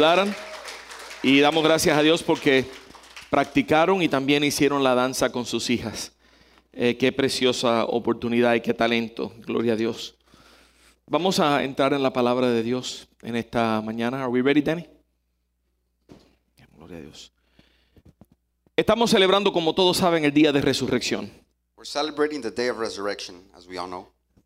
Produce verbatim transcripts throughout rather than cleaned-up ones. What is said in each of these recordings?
ayudaran. Y damos gracias a Dios porque practicaron y también hicieron la danza con sus hijas. Eh, qué preciosa oportunidad y qué talento. Gloria a Dios. Vamos a entrar en la palabra de Dios en esta mañana. Are we ready, Danny? Gloria a Dios. Estamos celebrando, como todos saben, el día de resurrección. We're celebrating the day of resurrection, as we all know.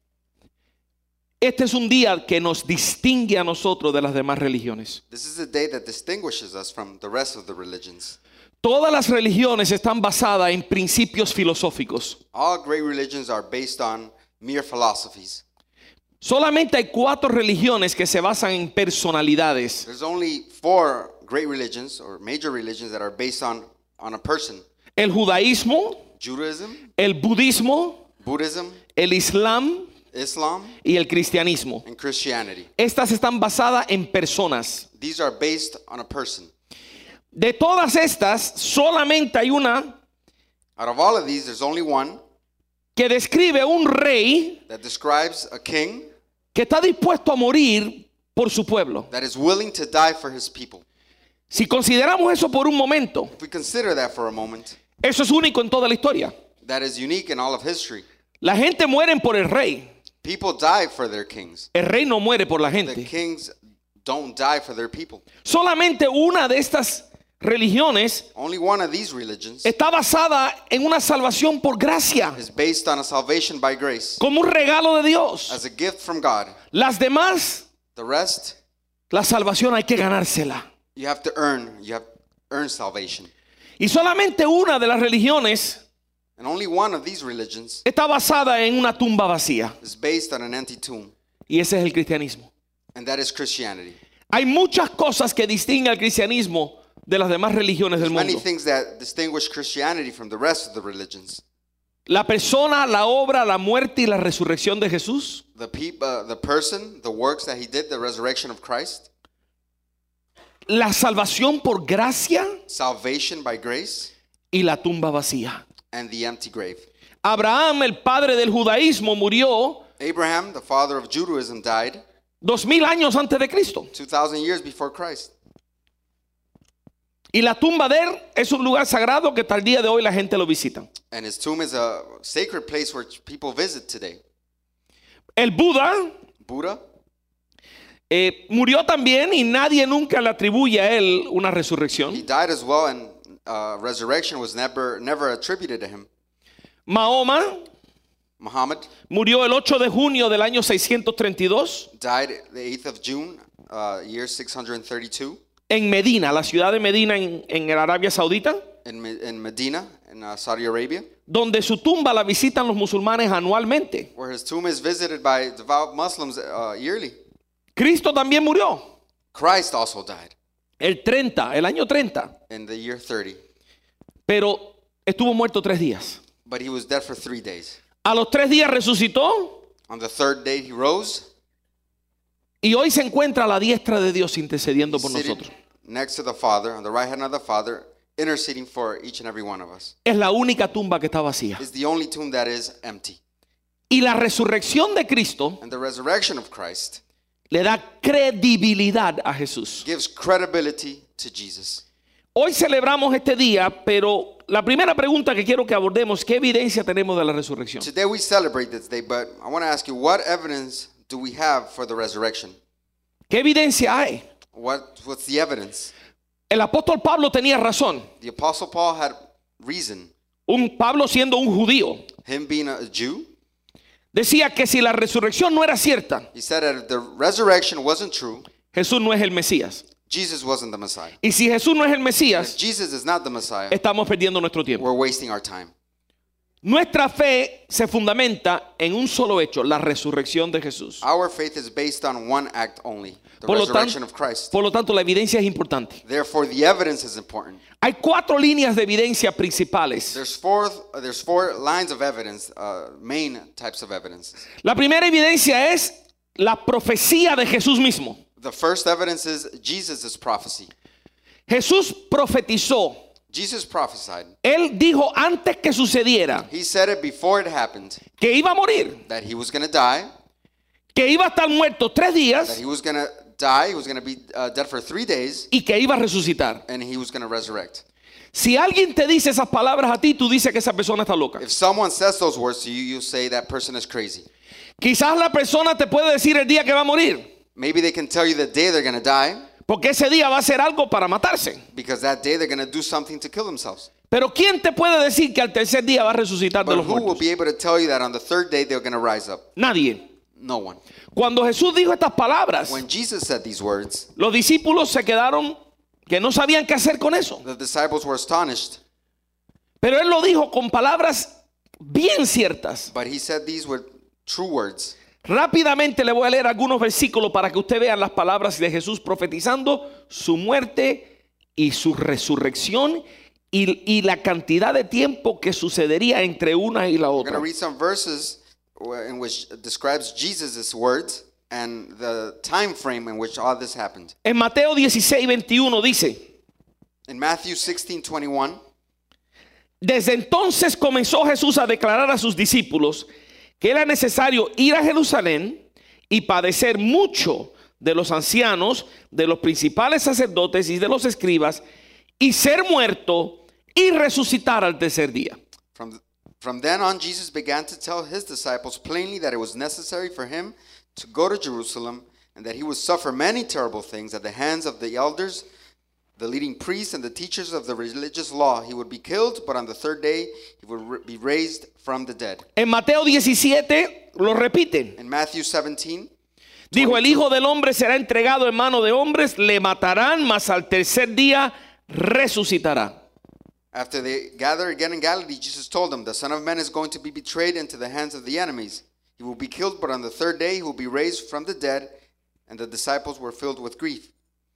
Este es un día que nos distingue a nosotros de las demás religiones. This is a day that distinguishes us from the rest of the religions. Todas las religiones están basadas en principios filosóficos. All great religions are based on mere philosophies. Solamente hay cuatro religiones que se basan en personalidades. There's only four great religions or major religions that are based on, on a person. El judaísmo, Judaism, el budismo, Buddhism, el islam Islam, y el cristianismo. and Christianity. Estas están basadas en personas. These are based on a person. De todas estas, solamente hay una Out of all of these, there's only one que describe un rey that describes a king que está dispuesto a morir por su pueblo. that is willing to die for his people. Si consideramos eso por un momento, If we consider that for a moment, eso es único en toda la historia. that is unique in all of history. La gente muere por el rey. People die for their kings. El rey no muere por la The gente. kings don't die for their people. Solamente una de estas religiones Only one of these religions está basada en una salvación por gracia, is based on a salvation by grace, como un regalo de Dios. as a gift from God. Las demás, The rest, la salvación hay que ganársela. you have to earn. You have to earn salvation. Y solamente una de las religiones And only one of these religions está basada en una tumba vacía, is based on an empty tomb, y ese es el cristianismo. and that is Christianity. Hay muchas cosas que distinguen al cristianismo de las demás religiones del Many mundo. things that distinguish Christianity from the rest of the religions. La persona, la obra, la muerte y la resurrección de Jesús. The peop, uh, the person, the works that he did, the resurrection of Christ, La salvación por gracia salvation by grace, y la tumba vacía. and the empty grave. Abraham, el padre del judaísmo, murió Abraham, the father of Judaism, died dos mil años antes de Cristo. two thousand years before Christ. Y la tumba de él es un lugar sagrado que hasta el día de hoy la gente lo visita. And his tomb is a sacred place where people visit today. El Buda Buddha eh, murió también y nadie nunca le atribuye a él una He resurrección. died as well, and uh, resurrection was never never attributed to him. Mahoma Muhammad murió el ocho de junio del año seiscientos treinta y dos died the eighth of June, uh, year six hundred thirty-two, en Medina, la ciudad de Medina en, en Arabia Saudita, in, Me- in Medina, in uh, Saudi Arabia, donde su tumba la visitan los musulmanes anualmente. where his tomb is visited by devout Muslims uh, yearly. Cristo también murió Christ also died el treinta, el año treinta, in the year thirty, pero estuvo muerto tres días. but he was dead for three days. A los tres días resucitó On the third day he rose, y hoy se encuentra a la diestra de Dios intercediendo por sitting nosotros. next to the Father, on the right hand of the Father, interceding for each and every one of us. Es la única tumba que está vacía. It's the only tomb that is empty. Y la resurrección de Cristo And the resurrection of Christ le da credibilidad a Jesús. gives credibility to Jesus. Hoy celebramos este día, pero la primera pregunta que quiero que abordemos, ¿qué evidencia tenemos de la resurrección? Today we celebrate this day, but I want to ask you, what evidence do we have for the resurrection? ¿Qué evidencia hay? What, what's the evidence? El apóstol Pablo tenía razón. The Apostle Paul had reason. Un Pablo siendo un judío Him being a Jew, decía que si la resurrección no era cierta, he said that if the resurrection wasn't true, Jesús no es el Mesías. Jesus wasn't the Messiah. Y si Jesús no es el If Mesías, Jesus is not the Messiah, estamos perdiendo nuestro tiempo. we're wasting our time. Nuestra fe se fundamenta en un solo hecho, la resurrección de Jesús. Our faith is based on one act only, the Por lo, resurrection tanto, of Christ. por lo tanto, la evidencia es importante. Therefore, the evidence is important. Hay cuatro líneas de evidencia principales. There's four, uh, there's four lines of evidence, uh, main types of evidence. La primera evidencia es la profecía de Jesús mismo. The first evidence is Jesus' prophecy. Jesús profetizó. Jesus prophesied. Él dijo antes que sucediera He said it before it happened, que iba a morir, that he was going to die, que iba a estar muerto tres that días he was going to die, he was going to be uh, dead for three days, y que iba a resucitar. and he was going to resurrect. Si alguien te dice esas palabras a ti, tú dices que esa persona está loca. If someone says those words to you, you say that person is crazy. Quizás la persona te puede decir el día que va a morir, Maybe they can tell you the day they're going to die, porque ese día va a hacer algo para matarse. because that day they're going to do something to kill themselves. Pero ¿quién te puede decir que al tercer día va a resucitar de But los who will muertos? be able to tell you that on the third day they're going to rise up? Nadie. No one. Cuando Jesús dijo estas palabras, When Jesus said these words, los discípulos se quedaron que no sabían qué hacer con eso. the disciples were astonished, Pero él lo dijo con palabras bien ciertas. but he said these were true words. Rápidamente le voy a leer algunos versículos para que usted vea las palabras de Jesús profetizando su muerte y su resurrección y, y la cantidad de tiempo que sucedería entre una y la We're going to otra. read some verses where- in which describes Jesus' words and the time frame in which all this happened. En Mateo dieciséis, veintiuno dice: In Matthew sixteen twenty-one, desde entonces comenzó Jesús a declarar a sus discípulos que era necesario ir a Jerusalén y padecer mucho de los ancianos, de los principales sacerdotes y de los escribas, y ser muerto y resucitar al tercer día. from, th- from then on, Jesus began to tell his disciples plainly that it was necessary for him to go to Jerusalem and that he would suffer many terrible things at the hands of the elders, the leading priests, and the teachers of the religious law. He would be killed, but on the third day he would re- be raised from the dead. En Mateo diecisiete lo repiten. In Matthew seventeen, Dijo: el Hijo del Hombre será entregado en mano de hombres, le matarán, mas al tercer día resucitará. after they gathered again in Galilee, Jesus told them, the Son of Man is going to be betrayed into the hands of the enemies. He will be killed, but on the third day he will be raised from the dead. And the disciples were filled with grief.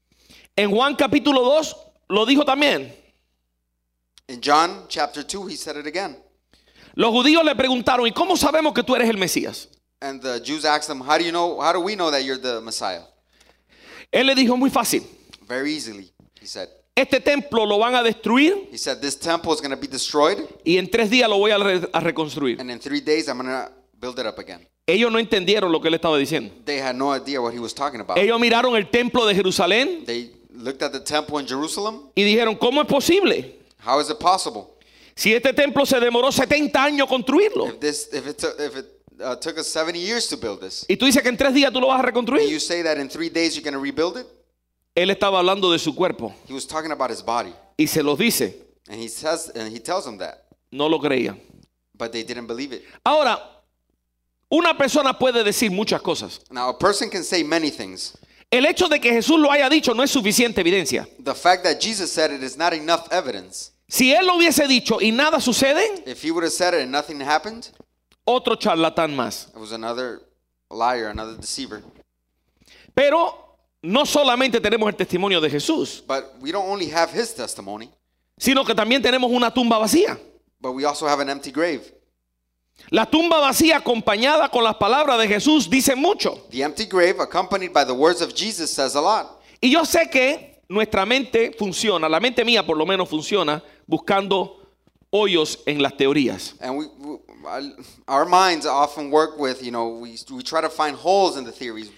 En Juan capítulo dos lo dijo también. In John chapter two, he said it again. Los judíos le preguntaron: ¿y cómo sabemos que tú eres el Mesías? And the Jews asked him, how do you know, how do we know that you're the Messiah? Él le dijo: muy fácil. Very easily, he said. Este templo lo van a destruir He said, this temple is going to be destroyed, y en tres días lo voy a, re- a reconstruir. and in three days I'm going to build it up again. Ellos no entendieron lo que él estaba diciendo. They had no idea what he was talking about. Ellos miraron el templo de Jerusalén They looked at the temple in Jerusalem. y dijeron: ¿cómo es posible? How is it possible? Si este templo se demoró setenta años construirlo. If this, if it, took, if it uh, took us seventy years to build this, Y tú dices que en tres días tú lo vas a and reconstruir. you say that in three days you're going to rebuild it, Él estaba hablando de su cuerpo he was talking about his body, y se los dice. and he says, and he tells them that, No lo creían. but they didn't believe it. Ahora, una persona puede decir muchas cosas. Now, a person can say many things. El hecho de que Jesús lo haya dicho no es suficiente evidencia. The fact that Jesus said it is not enough evidence. Si él lo hubiese dicho y nada sucede, If he would have said it and nothing happened, otro charlatán más. it was another liar, another deceiver. Pero no solamente tenemos el testimonio de Jesús, But we don't only have his testimony, sino que también tenemos una tumba vacía. but we also have an empty grave. La tumba vacía acompañada con las palabras de Jesús dice mucho. The empty grave, accompanied by the words of Jesus, says a lot. Y yo sé que nuestra mente funciona, la mente mía por lo menos funciona buscando hoyos en las teorías. And we, we our minds often work with, you know, we, we try to find holes in the theories.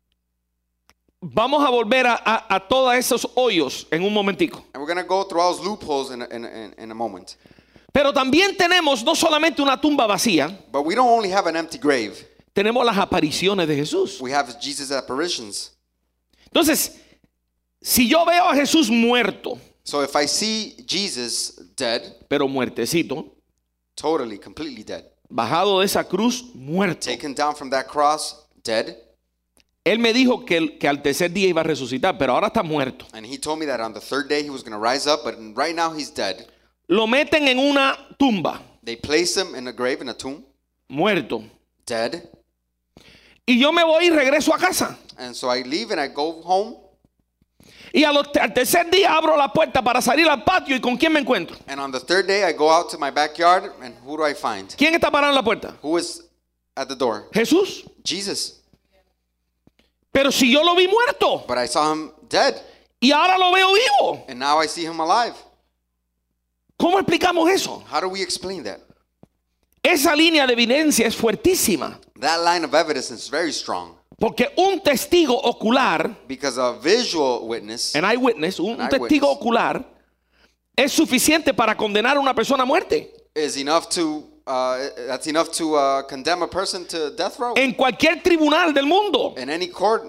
Vamos a volver a, a, a todos esos hoyos en un momentico. And we're going to go through all those loopholes in a, in, a, in a moment. Pero también tenemos no solamente una tumba vacía, But we don't only have an empty grave. tenemos las apariciones de Jesús. We have Jesus' apparitions. Entonces, si yo veo a Jesús muerto, So if I see Jesus dead, pero muertecito, totally, completely dead, bajado de esa cruz, muerto. taken down from that cross, dead, Él me dijo que, que al tercer día iba a resucitar, pero ahora está muerto. and he told me that on the third day he was going to rise up, but right now he's dead. Lo meten en una tumba, They place him in a grave, in a tomb, muerto. dead. Y yo me voy y regreso a casa. And so I leave and I go home. Y a los- al tercer día abro la puerta para salir al patio. ¿Y con quién me encuentro? And on the third day I go out to my backyard, and who do I find? ¿Quién está parado en la puerta? Who is at the door? Jesús. Jesus. Pero si yo lo vi muerto But I saw him dead, y ahora lo veo vivo, and now I see him alive. ¿cómo explicamos eso? How do we explain that? Esa línea de evidencia es fuertísima. That line of evidence is very strong. Porque un testigo ocular, Because a visual witness, an eyewitness, un, An un testigo eyewitness. ocular, es suficiente para condenar a una persona a muerte. is enough to uh, that's enough to uh, condemn a person to death row En cualquier tribunal del mundo. in any court.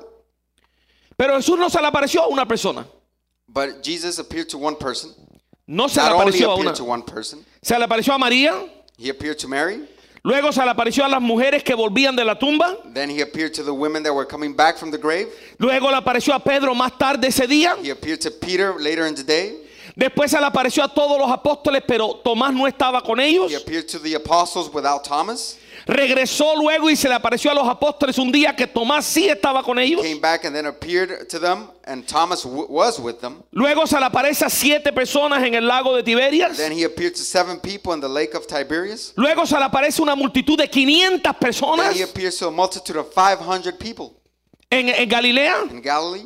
Pero Jesús no se le apareció a una persona. But Jesus appeared to one person. No se le Not only apareció a appeared una. to one person, Se le apareció a María. he appeared to Mary. Luego se le apareció a las mujeres que volvían de la tumba. Then he appeared to the women that were coming back from the grave. Luego le apareció a Pedro más tarde ese día. He appeared to Peter later in the day. Después se le apareció a todos los apóstoles, pero Tomás no estaba con ellos. He appeared to the apostles without Thomas. Regresó luego y se le apareció a los apóstoles un día que Tomás sí estaba con ellos. Came back and then appeared to them, and Thomas w- was with them. Luego se le aparece a siete personas en el lago de Tiberias. Then he appeared to seven people in the lake of Tiberias. Luego se le aparece una multitud de quinientas Then personas he appears to a multitude of five hundred people en, en Galilea. in Galilee.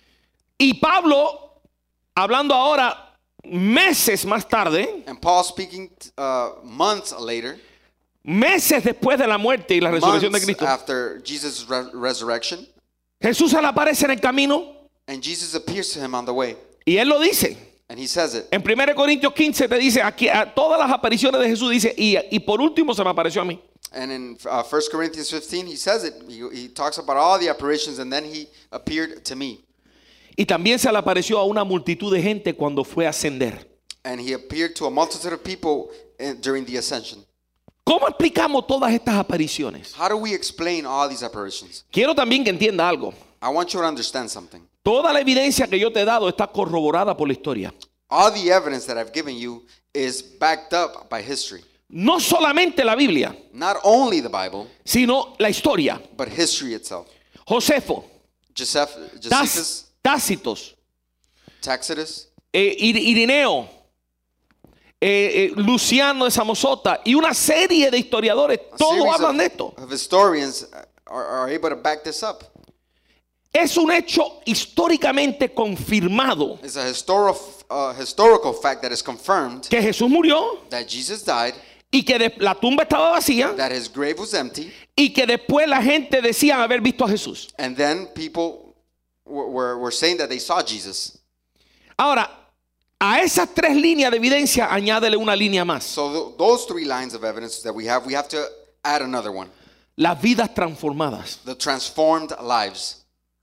Y Pablo, hablando ahora meses más tarde, And Paul speaking uh, months later, meses después de la muerte y la resurrección de months Cristo, after Jesus' re- resurrection, Jesús se le aparece en el camino and Jesus appears to him on the way. y él lo dice. And he says it. En primero Corintios quince te dice, aquí a todas las apariciones de Jesús dice, y, y por último se me apareció a mí. And in uh, First Corinthians fifteen, he says it. He, he talks about all the apparitions, and then he appeared to me. Y también se le apareció a una multitud de gente cuando fue a ascender. And he appeared to a multitude of people in, during the ascension. ¿Cómo explicamos todas estas apariciones? How do we explain all these apparitions? Quiero también que entienda algo. I want you to understand something. Toda la evidencia que yo te he dado está corroborada por la historia. All the evidence that I've given you is backed up by history. No solamente la Biblia, Not only the Bible, sino la historia. but history itself. Josefo, Joseph, Tas- Josephus, Tácitos, Tacitus, eh, Ir- Irineo, eh, eh, Luciano de Samosata y una serie de historiadores, a todos series hablan de of, esto. of historians are, are able to back this up. Es un hecho históricamente confirmado It's a historical, uh, historical fact that is confirmed que Jesús murió that Jesus died, y que de- la tumba estaba vacía that his grave was empty, y que después la gente decía haber visto a Jesús. and then people were, were, were saying that they saw Jesus. Ahora, a esas tres líneas de evidencia añádele una línea más. So th- those three lines of evidence that we have, we have to add another one. Las vidas transformadas. The transformed lives.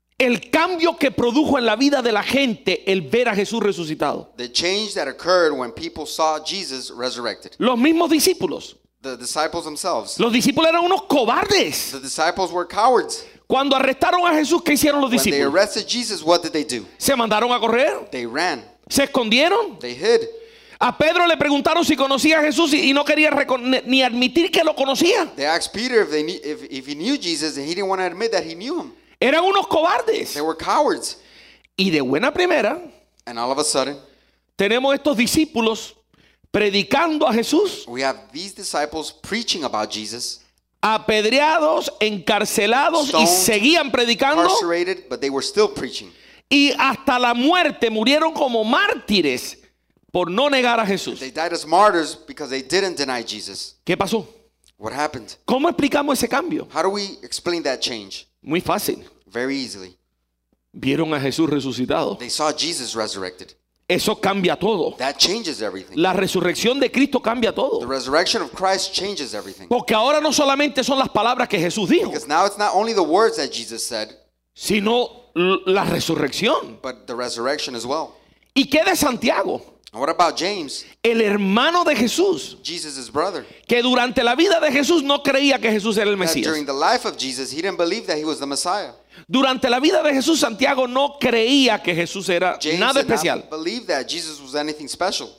El cambio que produjo en la vida de la gente el ver a Jesús resucitado. The change that occurred when people saw Jesus resurrected. Los mismos discípulos. The disciples themselves. Los discípulos eran unos cobardes. The disciples were cowards. Cuando arrestaron a Jesús, ¿qué hicieron los When they discípulos? arrested Jesus, what did they do? Se mandaron a correr. They ran. Se escondieron. They hid. A Pedro le preguntaron si conocía a Jesús y y no quería recon- ni admitir que lo conocía. They asked Peter if, they knew, if, if he knew Jesus, and he didn't want to admit that he knew him. Eran unos cobardes. They were cowards. Y de buena primera And all of a sudden, tenemos estos discípulos predicando a Jesús, we have these disciples preaching about Jesus, apedreados, encarcelados y Stoned, seguían predicando incarcerated, but they were still preaching. y hasta la muerte murieron como mártires por no negar a Jesús. They died as martyrs because they didn't deny Jesus. ¿Qué pasó? What happened? ¿Cómo explicamos ese cambio? How do we explain that change? Muy fácil. Very easily. Vieron a Jesús resucitado. They saw Jesus resurrected. Eso cambia todo. That changes everything. La resurrección de Cristo cambia The todo. resurrection of Christ changes everything. Porque ahora no solamente son las palabras que Jesús dijo, Because now it's not only the words that Jesus said, sino l- la resurrección. but the resurrection as well. ¿Y qué de Santiago? And what about James, El hermano de Jesús, Jesus' brother? que durante la vida de Jesús no creía que Jesús era el That Mesías. during the life of Jesus, he didn't believe that he was the Messiah. Durante la vida de Jesús, Santiago no creía que Jesús era James nada did especial. not believe that Jesus was anything special.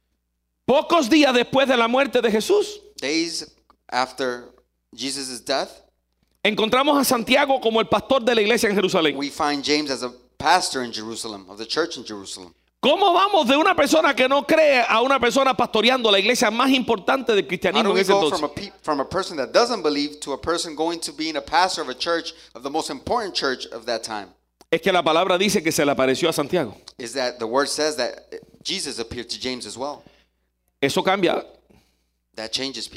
Pocos días después de la muerte de Jesús, Days after Jesus' death, encontramos a Santiago como el pastor de la iglesia en Jerusalén. we find James as a pastor in Jerusalem, of the church in Jerusalem. ¿Cómo vamos de una persona que no cree a una persona pastoreando la iglesia más importante del How do cristianismo en we ese go entonces? from a, pe- from a person that doesn't believe to a person going to being a pastor of a church, of the most important church of that time? Es que la palabra dice que se le apareció a Santiago. Is that the word says that Jesus appeared to James as well. Eso cambia That changes people.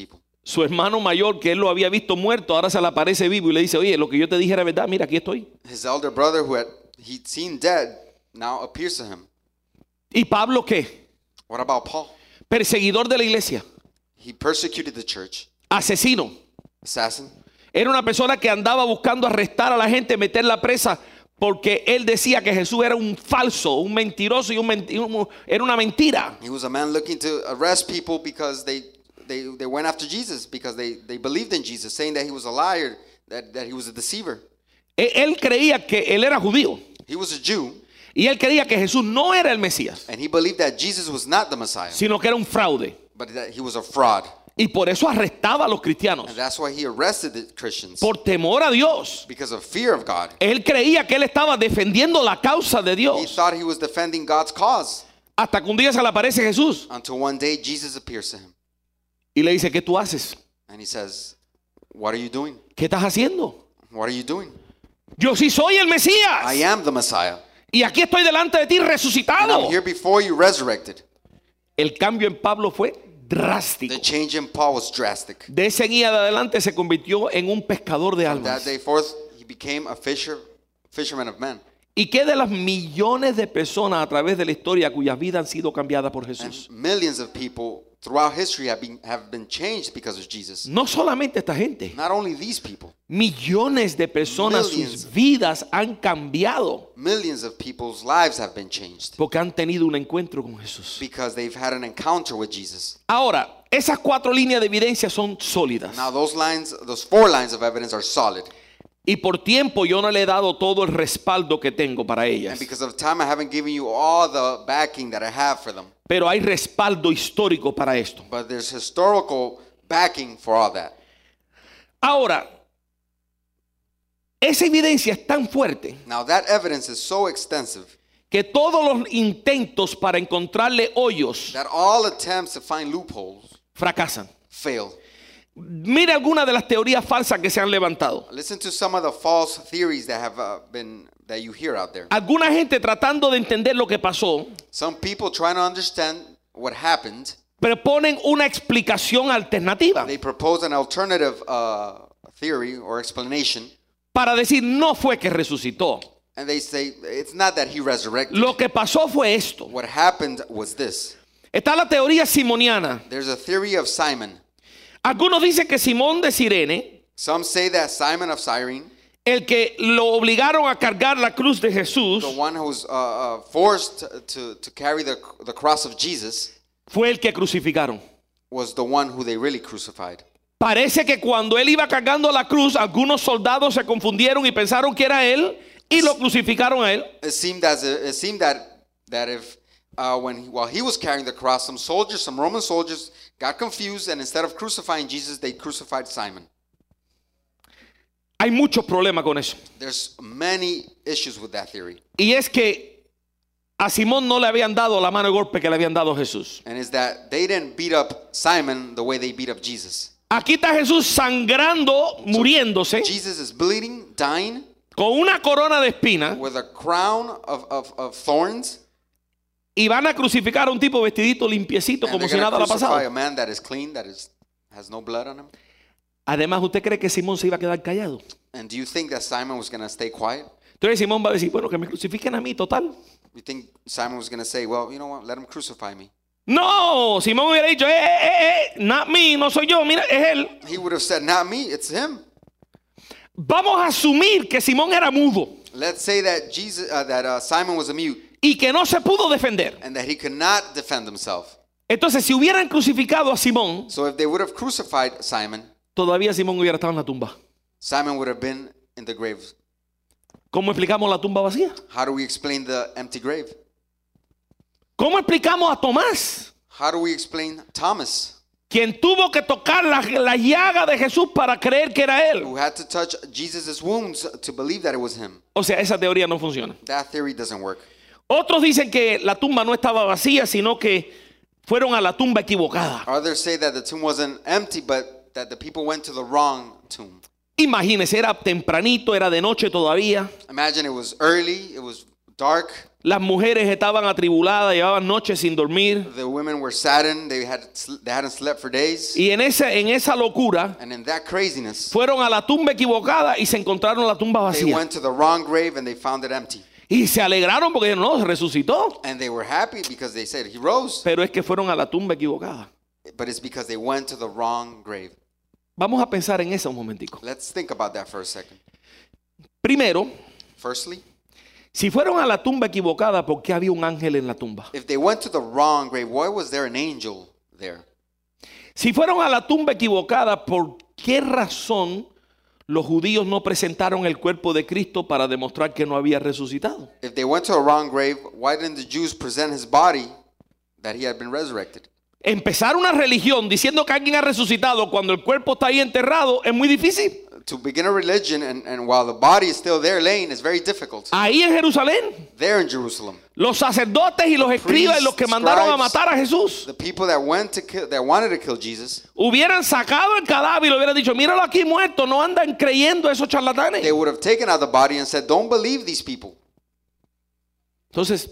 su hermano mayor, que él lo había visto muerto, ahora se le aparece vivo y le dice, oye, lo que yo te dije era verdad, mira, aquí estoy. His elder brother, who had he'd seen dead, now appears to him. ¿Y Pablo qué? What about Paul? Perseguidor de la iglesia, He persecuted the church, asesino. assassin. Era una persona que andaba buscando arrestar a la gente, meterla presa, porque él decía que Jesús era un falso, un mentiroso y un menti- un- era una mentira. He was a man looking to arrest people because they they, they went after Jesus, because they, they believed in Jesus, saying that he was a liar, that, that he was a deceiver. E- Él creía que él era judío He was a Jew, y él creía que Jesús no era el Mesías, and he believed that Jesus was not the Messiah, sino que era un fraude. but that he was a fraud. Y por eso arrestaba a los cristianos, And that's why he arrested the Christians, por temor a Dios. because of fear of God. Él creía que él estaba defendiendo la causa de He Dios. thought he was defending God's cause, Hasta que un día se le aparece Jesús until one day Jesus appears to him, y le dice, ¿qué tú haces? and he says, "What are you doing? ¿Qué estás haciendo? What are you doing? Yo sí soy el I Mesías. am the Messiah, Y aquí estoy delante de ti and resucitado. I'm here before you resurrected." El cambio en Pablo fue The drástico. change in Paul was drastic. De ese día de adelante se convirtió en un pescador de From that almas. day forth, he became a fisher, fisherman of men. ¿Y qué de las millones de personas a través de la historia cuyas vidas han sido cambiadas por And Jesús? millions of people throughout history have been have been changed because of Jesus. No solamente esta gente, Not only these people, millones de personas, Millions. sus vidas han cambiado millions of people's lives have been changed porque han tenido un encuentro con Jesús. because they've had an encounter with Jesus. Ahora, esas cuatro líneas de evidencia son sólidas. Now those lines, those four lines of evidence are solid. Y por tiempo yo no le he dado todo el respaldo que tengo para And ellas. because of time, I haven't given you all the backing that I have for them. Pero hay respaldo histórico para esto. But there's historical backing for all that. Ahora, esa evidencia es tan fuerte Now that evidence is so extensive que todos los intentos para encontrarle hoyos that all attempts to find loopholes fracasan. fail. Mire algunas de las teorías falsas que se han levantado. Listen to some of the false theories that have uh, been that you hear out there. Alguna gente tratando de entender lo que pasó, Some people trying to understand what happened, proponen una explicación alternativa they propose an alternative uh, theory or explanation, para decir no fue que resucitó. and they say it's not that he resurrected. Lo que pasó fue esto. What happened was this. Está la teoría simoniana. There's a theory of Simon. Algunos dicen que Simón de Cirene, Some say that Simon of Cyrene, el que lo obligaron a cargar la cruz de Jesús, the one who was uh, uh, forced to, to carry the, the cross of Jesus, fue el que crucificaron. was the one who they really crucified. Parece que cuando él iba cargando la cruz, algunos soldados se confundieron y pensaron que era él y lo crucificaron a él. It seemed as a, it seemed that that if uh, when he, while he was carrying the cross, some soldiers, some Roman soldiers, got confused, and instead of crucifying Jesus, they crucified Simon. Hay muchos problemas con eso. There's many issues with that theory, Y es que a Simón no le habían dado la mano de golpe que le habían dado a Jesús. and is that they didn't beat up Simon the way they beat up Jesus. Aquí está Jesús sangrando, muriéndose, Jesus is bleeding, dying, con una corona de espinas, with a crown of, of, of thorns, y van a crucificar a un tipo vestidito limpiecito and como they're si going nada to le ha crucify a pasado. man that is clean, that is has no blood on him. Además, ¿usted cree que Simón se iba a quedar callado? And do you think that Simon was going to stay quiet? Entonces Simón va a decir, bueno, que me crucifiquen a mí, total. You think Simon was going to say, well, you know what, let him crucify me? No, Simón hubiera dicho, eh, eh, eh, eh, not me, no soy yo, mira, es él. He would have said, not me, it's him. Vamos a asumir que Simón era mudo Let's say that Jesus, uh, that uh, Simon was a mute y que no se pudo defender. and that he could not defend himself. Entonces, si hubieran crucificado a Simón, So if they would have crucified Simon, todavía Simón hubiera estado en la tumba. Simon would have been in the grave. ¿Cómo explicamos la tumba vacía? How do we explain the empty grave? ¿Cómo explicamos a Tomás, How do we explain Thomas, quien tuvo que tocar la, la llaga de Jesús para creer que era él? who had to touch Jesus' wounds to believe that it was him? O sea, esa teoría no funciona. That theory doesn't work. Otros dicen que la tumba no estaba vacía, sino que fueron a la tumba equivocada. Others say that the tomb wasn't empty, but that the people went to the wrong tomb. Imagínense, era tempranito, era de noche todavía. Imagine it was early, it was dark. Las mujeres estaban atribuladas, llevaban noches sin dormir. The women were saddened. They had they hadn't slept for days. Y en esa, en esa locura, And in that craziness, fueron a la tumba equivocada y se encontraron la tumba they vacía. went to the wrong grave and they found it empty. Y se alegraron porque no, resucitó. And they were happy because they said he rose. Pero es que fueron a la tumba equivocada. But it's because they went to the wrong grave. Vamos a pensar en eso un momentico. Let's think about that for a second. Primero, Firstly, si fueron a la tumba equivocada, ¿por qué había un ángel en la tumba? if they went to the wrong grave, why was there an angel there? Si fueron a la tumba equivocada, ¿por qué razón los judíos no presentaron el cuerpo de Cristo para demostrar que no había resucitado? If they went to a wrong grave, why didn't the Jews present his body that he had been resurrected? Empezar una religión diciendo que alguien ha resucitado cuando el cuerpo está ahí enterrado es muy difícil. To begin a religion and, and while the body is still there laying is very difficult. Ahí en Jerusalén, There in Jerusalem, los sacerdotes y los escribas y los que mandaron a matar a Jesús the people that went to kill, that wanted to kill Jesus, hubieran sacado el cadáver y le hubieran dicho, míralo aquí muerto, no andan creyendo esos charlatanes. they would have taken out the body and said, "Don't believe these people." Entonces,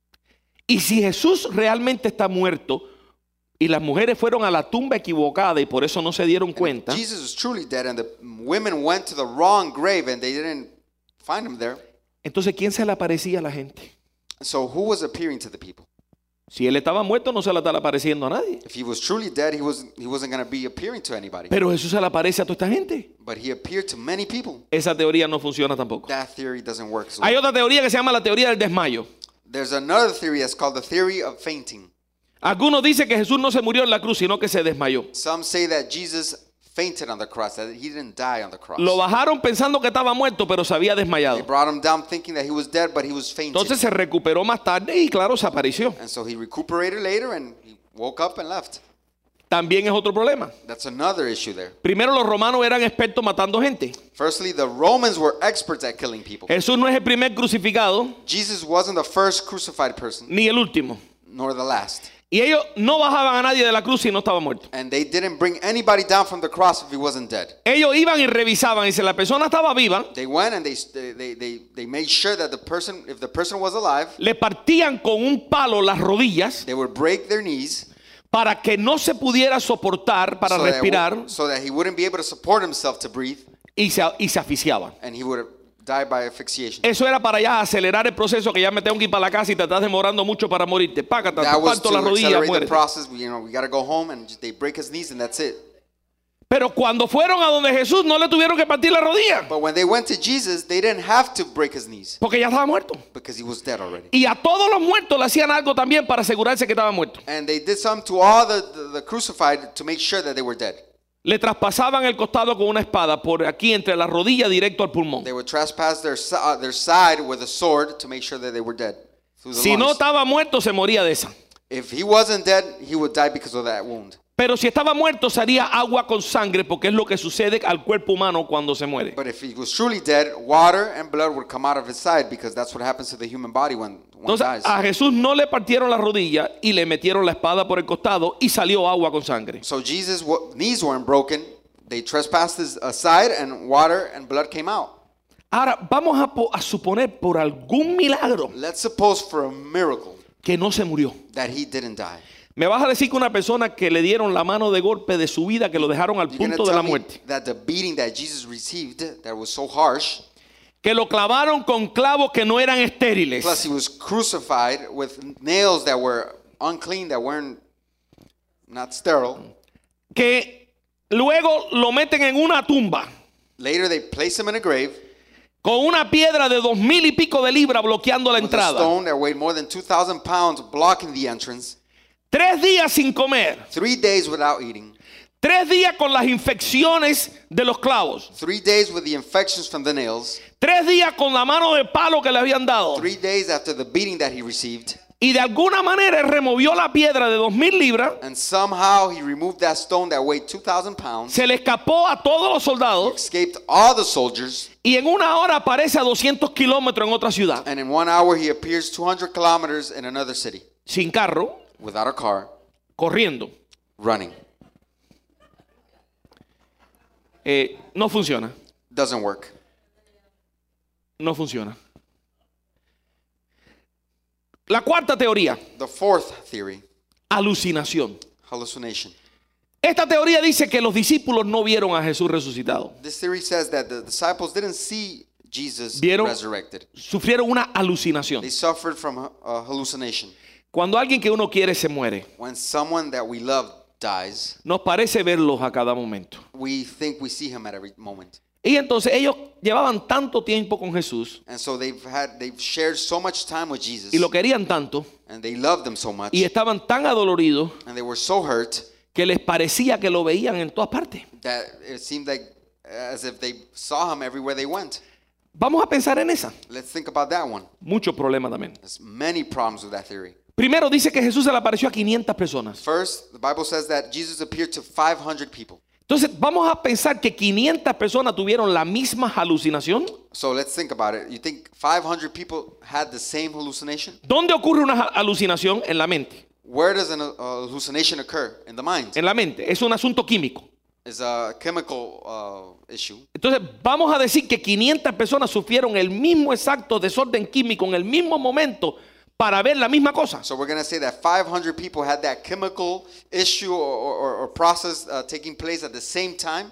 y si Jesús realmente está muerto y las mujeres fueron a la tumba equivocada y por eso no se dieron cuenta, Jesus was truly dead and the women went to the wrong grave and they didn't find him there. entonces ¿quién se le aparecía a la gente? So who was appearing to the people? Si él estaba muerto no se le está apareciendo a nadie. If he was truly dead, he was he wasn't going to be appearing to anybody. Pero Jesús se le aparece a toda esta gente. But he appeared to many people. Esa teoría no funciona tampoco. That theory doesn't work as Hay well. otra teoría que se llama la teoría del desmayo. There's another theory that's called the theory of fainting. Algunos dicen que Jesús no se murió en la cruz, sino que se desmayó. Some say that Jesus fainted on the cross, that he didn't die on the cross. Lo bajaron pensando que estaba muerto, pero se había They desmayado. brought him down thinking that he was dead, but he was fainting. Entonces se recuperó más tarde y claro, se apareció. And so he recuperated later and he woke up and left. También es otro problema. That's another issue there. Primero, los romanos eran expertos matando gente. Firstly, the Romans were experts at killing people. Jesús no es el primer crucificado, Jesus wasn't the first crucified person, ni el último. nor the last. Y ellos no bajaban a nadie de la cruz si no estaba muerto. And they didn't bring anybody down from the cross if he wasn't dead. Ellos iban y revisaban y si la persona estaba viva, They went and they, they, they, they made sure that the person, if the person was alive, le partían con un palo las rodillas they would break their knees para que no se pudiera soportar para so, that, respirar so that he wouldn't be able to support himself to breathe y se, y se asfixiaban. and he would die by asphyxiation. Eso era para ya acelerar el proceso, que ya me tengo que ir para la casa y te estás demorando mucho para morirte. Págata, That te was parto to la rodilla, accelerate the muérete. process. You know, we got to go home and just, they break his knees and that's it. Pero cuando fueron a donde Jesús no le tuvieron que partir la rodilla, But when they went to Jesus, they didn't have to break his knees porque ya estaba muerto. because he was dead already. Y a todos los muertos le hacían algo también para asegurarse que estaba muerto. And they did some to all the, the, the crucified to make sure that they were dead. Le traspasaban el costado con una espada por aquí entre la rodilla directo al pulmón. They would trespass their, si- uh, their side with a sword to make sure that they were dead. Through the Si no lungs. estaba muerto, se moría de esa. If he wasn't dead, he would die because of that wound. Pero si estaba muerto, sería agua con sangre, porque es lo que sucede al cuerpo humano cuando se muere. But if he was truly dead, water and blood would come out of his side because that's what happens to the human body when one Entonces dies. a Jesús no le partieron la rodilla y le metieron la espada por el costado y salió agua con sangre. So Jesus' wa- knees weren't broken. They trespassed his uh, side and water and blood came out. Ahora vamos a, po- a suponer por algún milagro Let's suppose for a miracle que no se murió. that he didn't die. Me vas a decir que una persona que le dieron la mano de golpe de su vida, que lo dejaron al You're going punto to de la tell me muerte, that the beating that Jesus received that was so harsh, que lo clavaron con clavos que no eran estériles, plus he was crucified with nails that were unclean, that weren't not sterile. que luego lo meten en una tumba Later they placed him in a grave con una piedra de dos mil y pico de libras bloqueando la with a entrada, stone that weighed more than two thousand pounds blocking the entrance. tres días sin comer, Three days without eating. tres días con las infecciones de los clavos, Three days with the infections from the nails. tres días con la mano de palo que le habían dado, Three days after the beating that he received. y de alguna manera él removió la piedra de dos mil libras, And somehow he removed that stone that weighed two thousand pounds. se le escapó a todos los soldados Escaped all the soldiers. y en una hora aparece a doscientos kilómetros en otra ciudad, And in one hour he appears two hundred kilometers in another city. sin carro, Without a car. corriendo. Running. Eh, no funciona, Doesn't work. no funciona. La cuarta teoría, The fourth theory, alucinación. hallucination. Esta teoría dice que los discípulos no vieron a Jesús resucitado. This theory says that the disciples didn't see Jesus Vieron- resurrected. Sufrieron una alucinación. They suffered from a a hallucination. Cuando alguien que uno quiere se muere, When someone that we love dies, nos parece verlos a cada momento. we think we see him at every moment. Y entonces ellos llevaban tanto tiempo con Jesús And so they've had they've shared so much time with Jesus, y lo querían tanto and they loved him so much, y estaban tan adoloridos and they were so hurt que les parecía que lo veían en todas partes. that it seemed like as if they saw him everywhere they went. Vamos a pensar en esa. Let's think about that one. Muchos problemas también. There's many problems with that theory. Primero dice que Jesús se le apareció a quinientas personas. First, the Bible says that Jesus appeared to five hundred people. Entonces vamos a pensar que quinientas personas tuvieron la misma alucinación. So let's think about it. You think five hundred people had the same hallucination? ¿Dónde ocurre una alucinación? En la mente. Where does an uh, hallucination occur? In the mind. En la mente. Es un asunto químico. It's a chemical uh, issue. Entonces vamos a decir que quinientas personas sufrieron el mismo exacto desorden químico en el mismo momento para ver la misma cosa. So we're going to say that five hundred people had that chemical issue or, or, or process uh, taking place at the same time.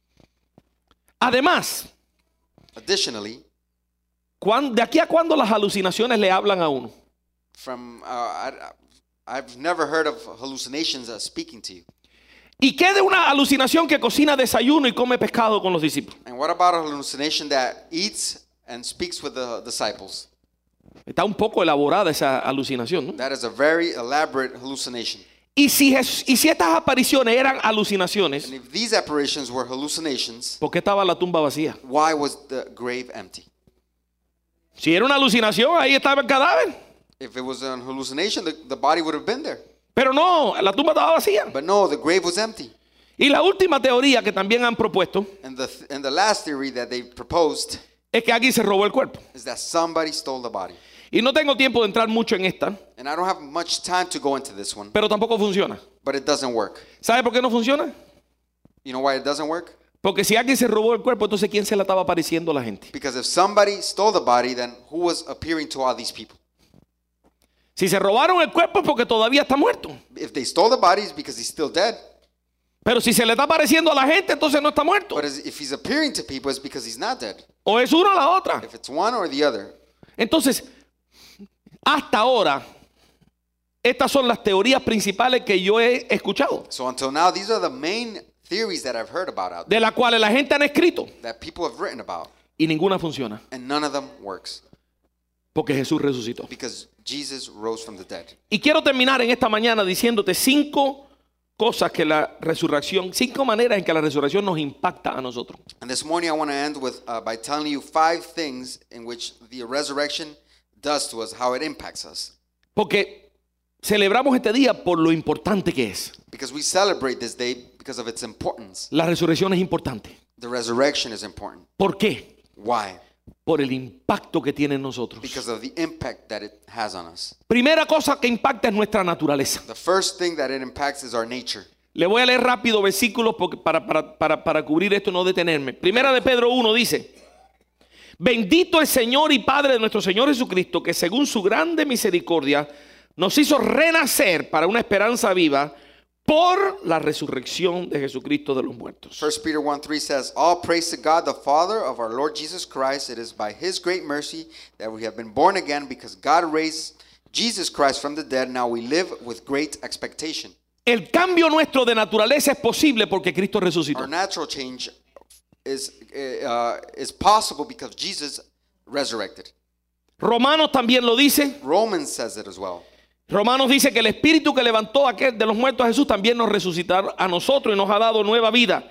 Además, Additionally, ¿cuán- ¿de aquí a cuándo las alucinaciones le hablan a uno? from uh, I, I've never heard of hallucinations uh, speaking to you. ¿Y qué de una alucinación que cocina desayuno y come pescado con los discípulos? And what about a hallucination that eats and speaks with the disciples? Está un poco elaborada esa alucinación, ¿no? That is a very elaborate hallucination. Y si, Jes- y si estas apariciones eran alucinaciones, And if these apparitions were hallucinations, ¿por qué estaba la tumba vacía? why was the grave empty? Si era una alucinación, ahí estaba el cadáver. If it was an hallucination, the, the body would have been there. Pero no, la tumba estaba vacía. But no, the grave was empty. Y la última teoría que también han propuesto And the, and the last theory that they proposed es que alguien se robó el cuerpo. is that somebody stole the body. Y no tengo tiempo de entrar mucho en esta, And I don't have much time to go into this one, pero tampoco funciona. but it doesn't work. ¿Sabe por qué no funciona? You know why it doesn't work? Porque si alguien se robó el cuerpo, entonces ¿quién se la estaba apareciendo a la gente? Because if somebody stole the body, then who was appearing to all these people? Si se robaron el cuerpo es porque todavía está muerto. If they stole the body, it's because he's still dead. Pero si se le está apareciendo a la gente, entonces no está muerto. But as- if he's appearing to people, it's because he's not dead. O es una o la otra. If it's one or the other. Entonces, hasta ahora, estas son las teorías principales que yo he escuchado, So until now, these are the main theories that I've heard about out there, de las cuales la gente han escrito, that people have written about, y ninguna funciona, and none of them works porque Jesús resucitó. because Jesus rose from the dead. Y quiero terminar en esta mañana diciéndote cinco cosas que la resurrección, cinco maneras en que la resurrección nos impacta a nosotros. And this morning, I want to end with uh, by telling you five things in which the resurrection does to us, how it impacts us. Porque celebramos este día por lo importante que es. Because we celebrate this day because of its importance. La resurrección es importante. The resurrection is important. ¿Por qué? Why? Por el impacto que tiene en nosotros. Because of the impact that it has on us. Primera cosa que impacta es nuestra naturaleza. The first thing that it impacts is our nature. Le voy a leer rápido versículos porque para, para, para, para cubrir esto, no detenerme. Primera de Pedro uno dice: bendito el Señor y Padre de nuestro Señor Jesucristo, que según su grande misericordia nos hizo renacer para una esperanza viva por la resurrección de Jesucristo de los muertos. First Peter one three says, all praise to God the Father of our Lord Jesus Christ. It is by his great mercy that we have been born again, because God raised Jesus Christ from the dead. Now we live with great expectation. El cambio nuestro de naturaleza es posible porque Cristo resucitó. Our natural change is, uh, is possible because Jesus resurrected. Romanos también lo dice. Romans says it as well. Romanos dice que el Espíritu que levantó a aquel de los muertos a Jesús también nos resucitará a nosotros y nos ha dado nueva vida,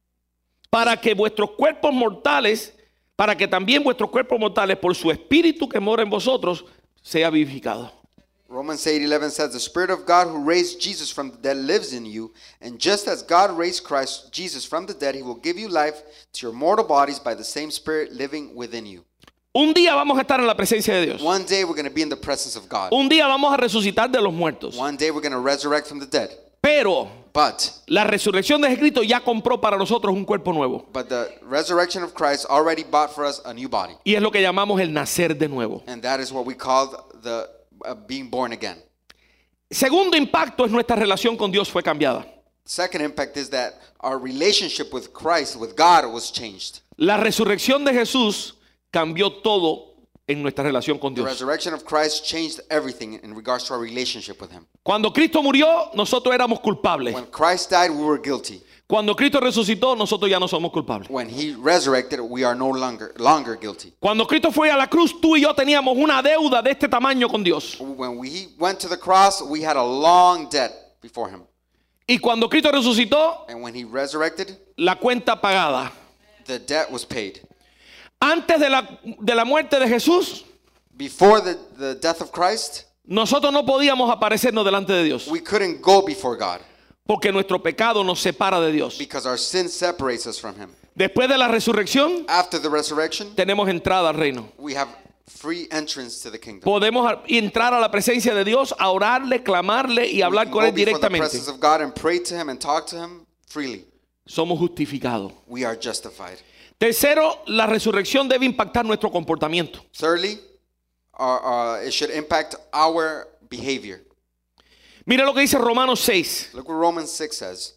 para que vuestros cuerpos mortales, para que también vuestros cuerpos mortales por su Espíritu que mora en vosotros sea vivificado. Romans eight eleven says, the Spirit of God who raised Jesus from the dead lives in you, and just as God raised Christ Jesus from the dead, he will give you life to your mortal bodies by the same Spirit living within you. Un día vamos a estar en la presencia de Dios. One day we're going to be in the presence of God. Un día vamos a resucitar de los muertos. One day we're going to resurrect from the dead. Pero But, la resurrección de Jesucristo ya compró para nosotros un cuerpo nuevo. but the resurrection of Christ already bought for us a new body. Y es lo que llamamos el nacer de nuevo. And that is what we call the uh, being born again. Segundo impacto es nuestra relación con Dios fue cambiada. Second impact is that our relationship with Christ, with God, was changed. La resurrección de Jesús cambió todo en nuestra relación con The Dios. resurrection of Christ changed everything in regards to our relationship with Him. Cuando Cristo murió, nosotros éramos culpables. When Christ died, we were guilty. Cuando Cristo resucitó, nosotros ya no somos culpables. When He resurrected, we are no longer longer guilty. Cuando Cristo fue a la cruz, tú y yo teníamos una deuda de este tamaño con Dios. When we went to the cross, we had a long debt before Him. Y cuando Cristo resucitó, And when He resurrected, la cuenta pagada. the debt was paid. Antes de la, de la muerte de Jesús, Before the, the death of Christ, nosotros no podíamos aparecernos delante de Dios. we couldn't go before God Porque nuestro pecado nos separa de Dios. because our sin separates us from Him. Después de la resurrección, After the resurrection, tenemos entrada al reino. we have free entrance to the kingdom. Podemos a- entrar a la presencia de Dios, a orarle, clamarle y We hablar can con go Él before the directamente. presence of God and pray to Him and talk to Him freely. Somos justificados. We are justified. Tercero, la resurrección debe impactar nuestro comportamiento. Thirdly, our, uh, it should impact our behavior. Mira lo que dice Romanos seis, Look what Romans six says,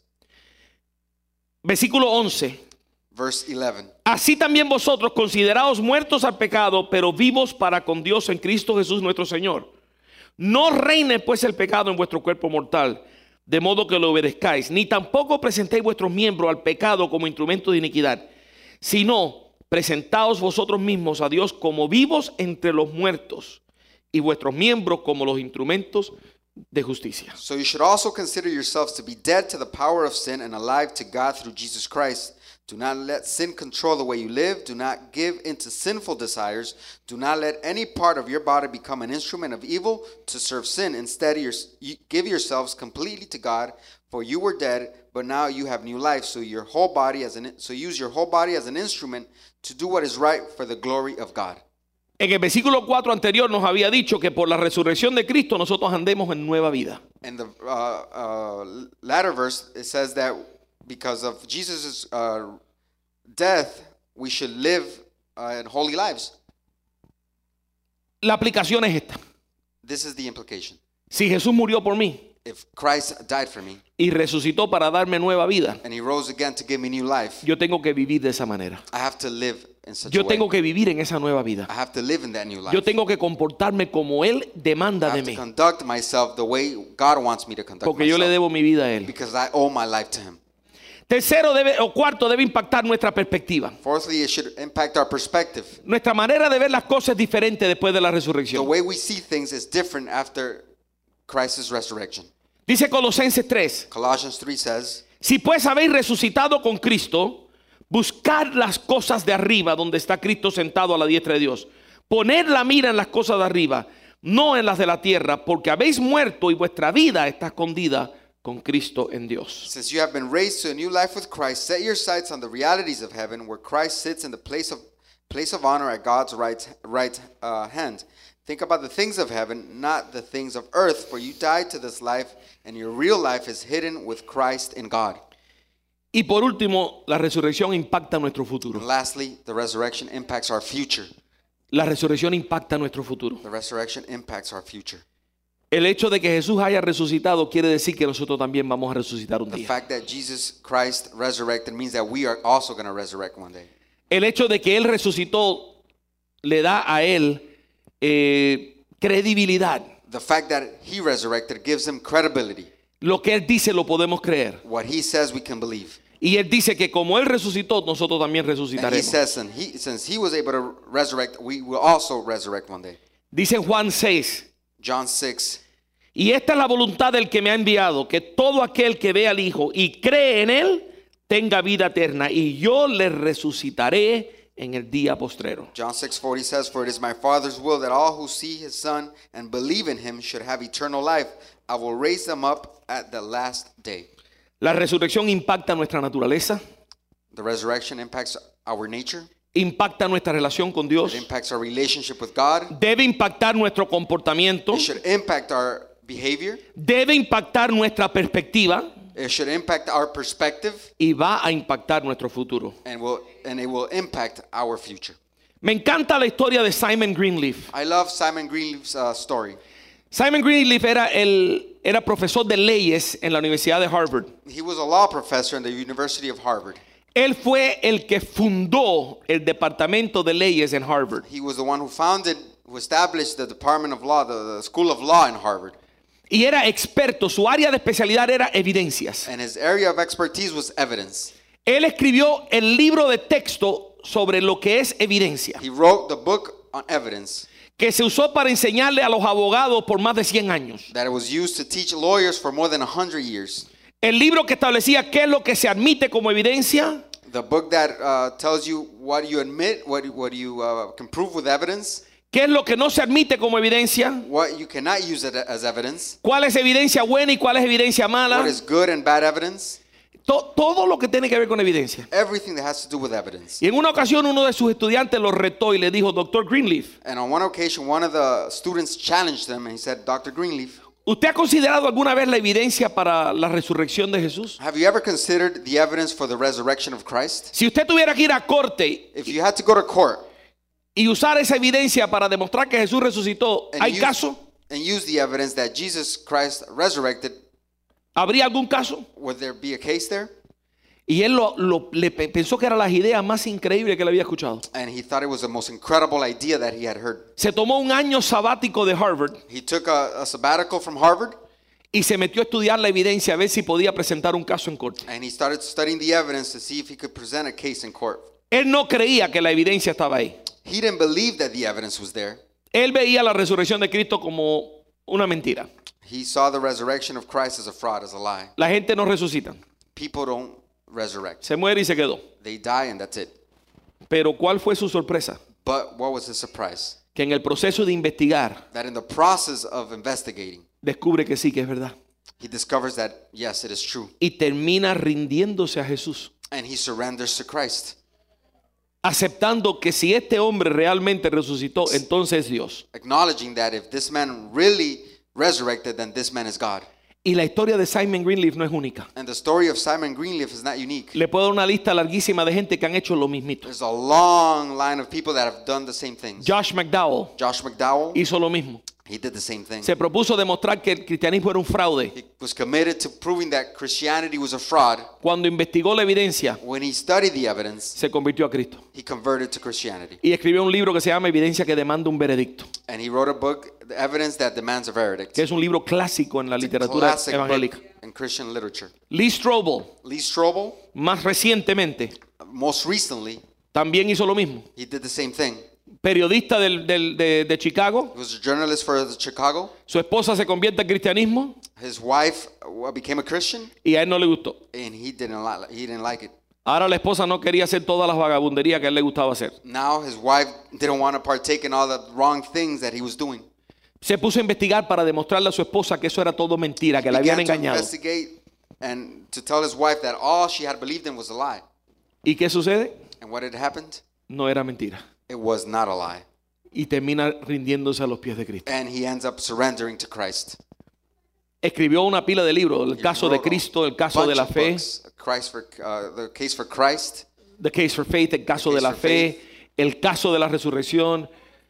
versículo once. verse eleven. Así también vosotros, considerados muertos al pecado, pero vivos para con Dios en Cristo Jesús nuestro Señor. No reine pues el pecado en vuestro cuerpo mortal, de modo que lo obedezcáis, ni tampoco presentéis vuestros miembros al pecado como instrumento de iniquidad, sino presentaos vosotros mismos a Dios como vivos entre los muertos, y vuestros miembros como los instrumentos de justicia. So you should also consider yourselves to be dead to the power of sin and alive to God through Jesus Christ. Do not let sin control the way you live. Do not give into sinful desires. Do not let any part of your body become an instrument of evil to serve sin. Instead, your, you give yourselves completely to God, for you were dead, but now you have new life. So your whole body as an so use your whole body as an instrument to do what is right for the glory of God. En el versículo cuatro anterior nos había dicho que por la resurrección de Cristo nosotros andemos en nueva vida. In the uh, uh, latter verse, it says that because of Jesus' uh, death, we should live uh, in holy lives. La aplicación es esta. This is the implication. Si Jesús murió por mí If Christ died for me y resucitó para darme nueva vida, and He rose again to give me new life, yo tengo que vivir de esa manera. I have to live in such a Yo way. tengo que vivir en esa nueva vida. I have to live in that new life. Yo tengo que comportarme como Él demanda I de have to mí. conduct myself the way God wants me to conduct Porque yo le myself debo mi vida a Él. because I owe my life to Him. Tercero debe, o cuarto debe impactar nuestra perspectiva. Fourthly, it should impact our perspective. Nuestra manera de ver las cosas es diferente después de la The resurrección. way we see things is different after Christ's resurrection. Dice Colosenses tres. Colossians three says, Si pues habéis resucitado con Cristo, buscad las cosas de arriba donde está Cristo sentado a la diestra de Dios. Poned la mira en las cosas de arriba, no en las de la tierra, porque habéis muerto y vuestra vida está escondida con Cristo en Dios. since you have been raised to a new life with Christ, set your sights on the realities of heaven, where Christ sits in the place of place of honor at God's right right uh, hand. Think about the things of heaven, not the things of earth, for you died to this life, and your real life is hidden with Christ in God. Y por último, la resurrección impacta nuestro futuro. And lastly, the resurrection impacts our future. La resurrección impacta nuestro futuro. The resurrection impacts our future. El hecho de que Jesús haya resucitado quiere decir que nosotros también vamos a resucitar un The día. fact that Jesus Christ resurrected means that we are also going to resurrect one day. El hecho de que Él resucitó le da a Él eh, credibilidad. The fact that He resurrected gives Him credibility. Lo que Él dice lo podemos creer. What He says we can believe. Y Él dice que como Él resucitó, nosotros también And He resucitaremos. says, and he, since He was able to resurrect, we will also resurrect one day. Dice en Juan seis, John six. y esta es la voluntad del que me ha enviado, que todo aquel que ve al Hijo y cree en Él, tenga vida eterna, y yo le resucitaré en el día postrero. John six forty says, for it is my Father's will that all who see His Son and believe in Him should have eternal life. I will raise them up at the last day. La resurrección impacta nuestra naturaleza, The resurrection impacts our nature. impacta nuestra relación con It Dios, impacts our relationship with God. debe impactar nuestro comportamiento, It should impact our behavior. debe impactar nuestra perspectiva It should impact our perspective, y va a impactar nuestro futuro. and will and it will impact our future. Me encanta la historia de Simon Greenleaf. I love Simon Greenleaf's uh, story. Simon Greenleaf era, el, era profesor de leyes en la Universidad de Harvard. He was a law professor in the University of Harvard. Él fue el que fundó el departamento de leyes en Harvard. He was the one who founded, who established the Department of Law, the, the School of Law in Harvard. Y era experto, su área de especialidad era evidencias. And his area of expertise was evidence. Él escribió el libro de texto sobre lo que es evidencia, He wrote the book on evidence que se usó para enseñarle a los abogados por más de cien años. that was used to teach lawyers for more than one hundred years. El libro que establecía qué es lo que se admite como evidencia, The book that uh, tells you what you admit, what, what you uh, can prove with evidence, qué es lo que no se admite como evidencia, what you cannot use it as evidence, cuál es evidencia buena y cuál es evidencia what mala. is good and bad evidence, To- todo lo que tiene que ver con evidencia. everything that has to do with evidence. Y en una ocasión uno de sus estudiantes lo retó y le dijo, doctor Greenleaf, And on one occasion, one of the students challenged him and he said, Doctor Greenleaf, ¿usted ha considerado alguna vez la evidencia para la resurrección de Jesús? have you ever considered the evidence for the resurrection of Christ? Si usted tuviera que ir a corte If you had to go to court y usar esa evidencia para demostrar que Jesús resucitó, and ¿hay use, caso? and use the evidence that Jesus Christ resurrected, ¿Habría algún caso? would there be a case there? Y él lo, lo- le pe- pensó que era las ideas más increíbles que le había escuchado. And he thought it was the most incredible idea that he had heard. Se tomó un año sabático de Harvard He took a, a sabbatical from Harvard y se metió a estudiar la evidencia a ver si podía presentar un caso en corte. and he started studying the evidence to see if he could present a case in court. Él no creía que la evidencia estaba ahí. He didn't believe that the evidence was there. Él veía la resurrección de Cristo como una mentira. He saw the resurrection of Christ as a fraud, as a lie. La gente no resucita. People don't resurrect. Se muere y se quedó. They die and that's it. Pero ¿cuál fue su sorpresa? But what was his surprise? Que en el proceso de investigar That in the process of investigating, descubre que sí, que es verdad. he discovers that, yes, it is true. Y termina rindiéndose a Jesús, And he surrenders to Christ, aceptando que si este hombre realmente resucitó, entonces es Dios. acknowledging that if this man really resurrected, then this man is God. Y la historia de Simon Greenleaf no es única. And the story of Simon Greenleaf is not unique. Le puedo dar una lista larguísima de gente que han hecho lo mismito. There's a long line of people that have done the same things. Josh McDowell Josh McDowell, hizo lo mismo. he did the same thing. Se propuso demostrar que el cristianismo era un fraude. He was committed to proving that Christianity was a fraud. Cuando investigó la evidencia, When he studied the evidence, se convirtió a Cristo. he converted to Christianity. Y escribió un libro que se llama Evidencia que demanda un veredicto, And he wrote a book, The Evidence That Demands a Verdict. que es un libro clásico en la It's a literatura classic evangélica. book in Christian literature. Lee Strobel, Lee Strobel, más recientemente, most recently, también hizo lo mismo. he did the same thing. Periodista del- del- de, de Chicago, He was a journalist for the Chicago. su esposa se convierte al cristianismo His wife uh, became a Christian, y a él no le gustó. and he didn't like he didn't like it. Ahora la esposa no quería hacer todas las vagabunderías que a él le gustaba hacer. Now his wife didn't want to partake in all the wrong things that he was doing. Se puso a investigar para demostrarle a su esposa que eso era todo mentira, que la habían Began to engañado. investigate and to tell his wife that all she had believed in was a lie. ¿Y qué sucede? And what had happened? No era mentira. It was not a lie. Y termina rindiéndose a los pies de Cristo. And he ends up surrendering to Christ. Escribió una pila de libros, el He caso de wrote a Cristo, el caso bunch de la of fe, books, Christ for, uh, the case for Christ, The Case for Faith, el caso The de la Case for fe, el caso de la resurrección,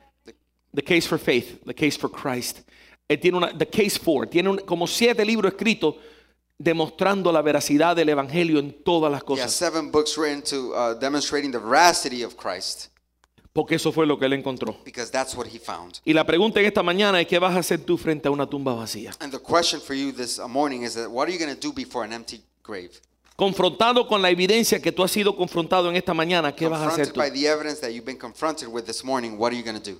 The Case for Faith, The Case for Christ. Él tiene una, The Case for, tiene un- como siete libros escritos demostrando la veracidad del evangelio en todas las he has cosas, seven books written to uh, demonstrating the veracity of Christ, porque eso fue lo que él encontró. because that's what he found. Y la pregunta en esta mañana es: ¿qué vas a hacer tú frente a una tumba vacía? And the question for you this uh, morning is that what are you going to do before an empty grave? Confrontado con la evidencia que tú has sido confrontado en esta mañana, ¿qué vas a hacer Confronted tú? by the evidence that you've been confronted with this morning, what are you going to do?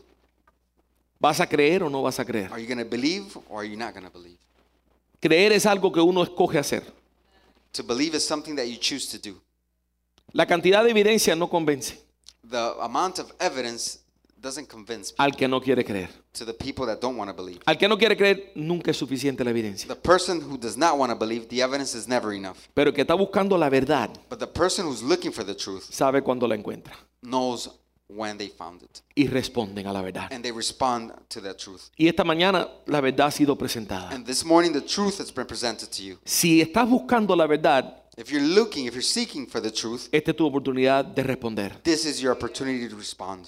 ¿Vas a creer o no vas a creer? Are you going to believe or are you not going to believe? Creer es algo que uno escoge hacer. To believe is something that you choose to do. La cantidad de evidencia no convence The amount of evidence doesn't convince me al que no quiere creer. to the people that don't want to believe. Al que no quiere creer, nunca es suficiente la evidencia. The person who does not want to believe, the evidence is never enough. Pero el que está buscando la verdad But the person who's looking for the truth sabe cuándo la encuentra. knows when they found it. Y responden a la verdad. And they respond to that truth. Y esta mañana la verdad ha sido presentada. And this morning, the truth has been presented to you. Si estás buscando la verdad, If you're looking, if you're seeking for the truth, esta es tu oportunidad de responder. this is your opportunity to respond.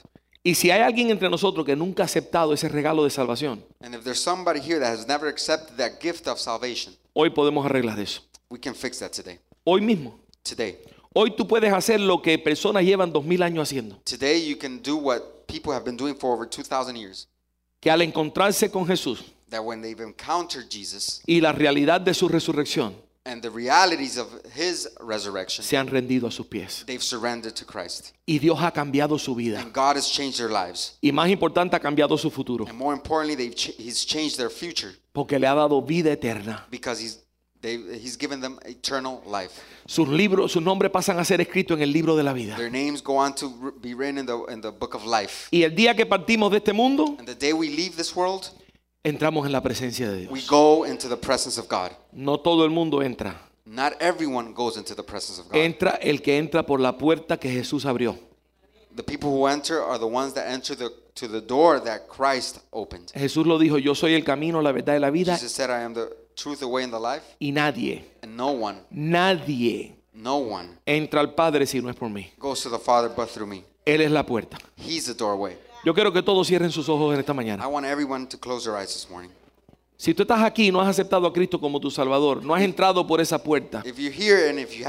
Y si hay alguien entre nosotros que nunca ha aceptado ese regalo de salvación, And if there's somebody here that has never accepted that gift of salvation, hoy podemos arreglar eso. we can fix that today. Hoy mismo. Today. Hoy tú puedes hacer lo que personas llevan dos mil años haciendo. Today you can do what people have been doing for over two thousand years. Que al encontrarse con Jesús That when they've encountered Jesus y la realidad de su resurrección, and the realities of his resurrection, se han rendido a sus pies. they've surrendered to Christ. Y Dios ha cambiado su vida. And God has changed their lives. Y más importante, ha cambiado su futuro. And more importantly, they've ch- he's changed their future Porque le ha dado vida eterna. because he's they, he's given them eternal life. Sus libros, sus nombres pasan a ser escritos en el libro de la vida. Their names go on to r- be written in the in the book of life. Y el día que partimos de este mundo, And the day we leave this world, entramos en la presencia de we Dios. go into the presence of God. No todo el mundo entra. Not everyone goes into the presence of God. Entra el que entra por la puerta que Jesús abrió. The people who enter are the ones that enter the, to the door that Christ opened. Jesús lo dijo, yo soy el camino, la verdad y la vida. Jesus said, I am the truth, the way, and the life. Y nadie, And no one, nadie no one entra al Padre si no es por mí. goes to the Father but through me. Él es la puerta. He's the doorway. Yo quiero que todos cierren sus ojos en esta I mañana. want everyone to close their eyes this morning. Si tú estás aquí y no has aceptado a Cristo como tu Salvador, no has entrado por esa puerta, If you're here and if you